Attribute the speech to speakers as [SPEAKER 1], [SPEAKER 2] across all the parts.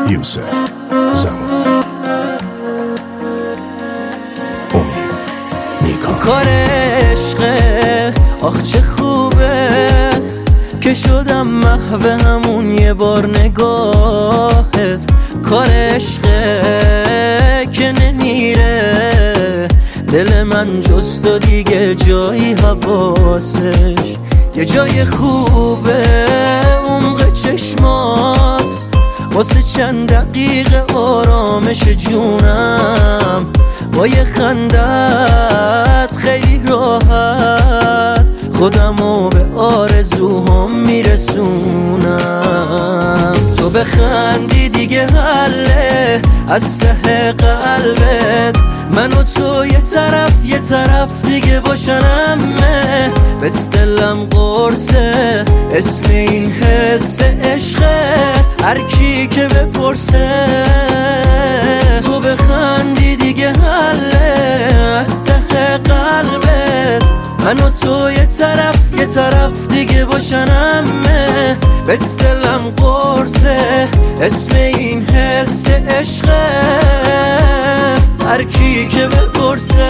[SPEAKER 1] یوسف زمان امید نیکا.
[SPEAKER 2] کار عشقه آخ چه خوبه که شدم محو همون یه بار نگاهت. کار عشقه که نمیره دل من جز تو دیگه جایی حواسش. یه جای خوبه عمق چشمات واسه چند دقیقه آرامش جونم. با یه خندت خیلی راحت خودمو به آرزوهام میرسونم. تو بخندی دیگه حله از ته قلبت، من و تو یه طرف دیگه باشنمه. بهت دلم قرصه اسم این حس عشقه، هر کی که بپرسه. تو بخندی دیگه حله از ته قلبت، من و تو یه طرف دیگه باشنمه. بهت دلم قرصه اسم این حس عشقه، هر کی که بپرسه.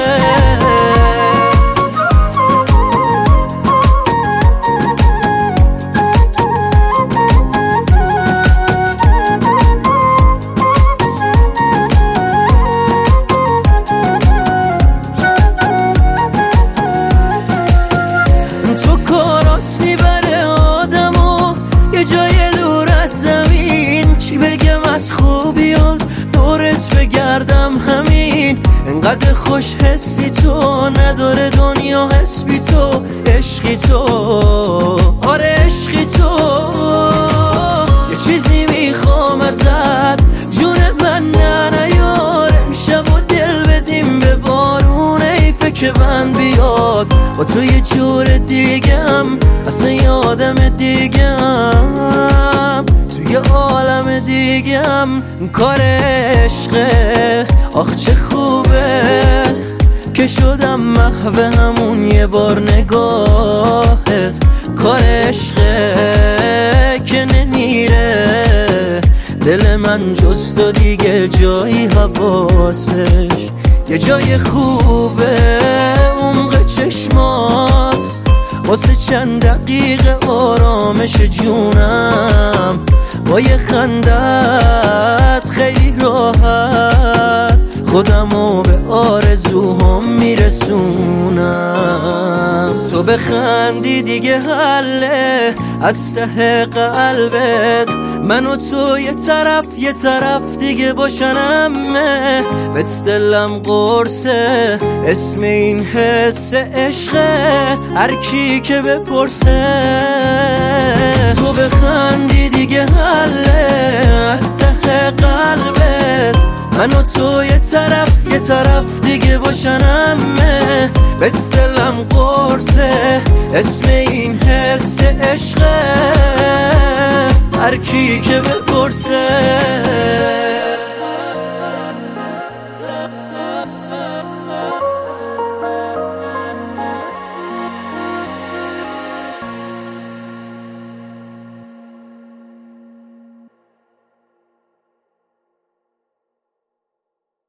[SPEAKER 2] تو کارات میبره آدمو یه جای دور از زمین، چی بگم از خوبیات دورت بگردم همین. انقدر خوش حسی تو نداره دنیا حس بی تو، عشقی تو آره عشقی تو. یه چیزی میخوام ازت جون من نیار، امشب و دل بدیم به بارون حیفه که بند بیاد. با تو یه جور دیگم اصلا یادم دیگم توی عالم دیگم. کار عشقه آخ چه خوبه که شدم محو همون یه بار نگاهت. کار عشقه که نمیره دل من جز تو دیگه جایی حواسش. یه جای خوبه عمق چشمات واسه چند دقیقه آرامش جونم. با یه خندت خیلی راحت خودمو به آرزوهام میرسونم. تو بخندی دیگه حله از ته قلبت، من و تو یه طرف دیگه باشنمه. بهت دلم قرصه اسم این حس عشقه، هر کی که بپرسه. تو بخندی دیگه حله از ته قلبت، من و تو یه طرف دیگه باشنمه. بهت دلم قرصه اسم این حس عشقه، هر کی که بپرسه.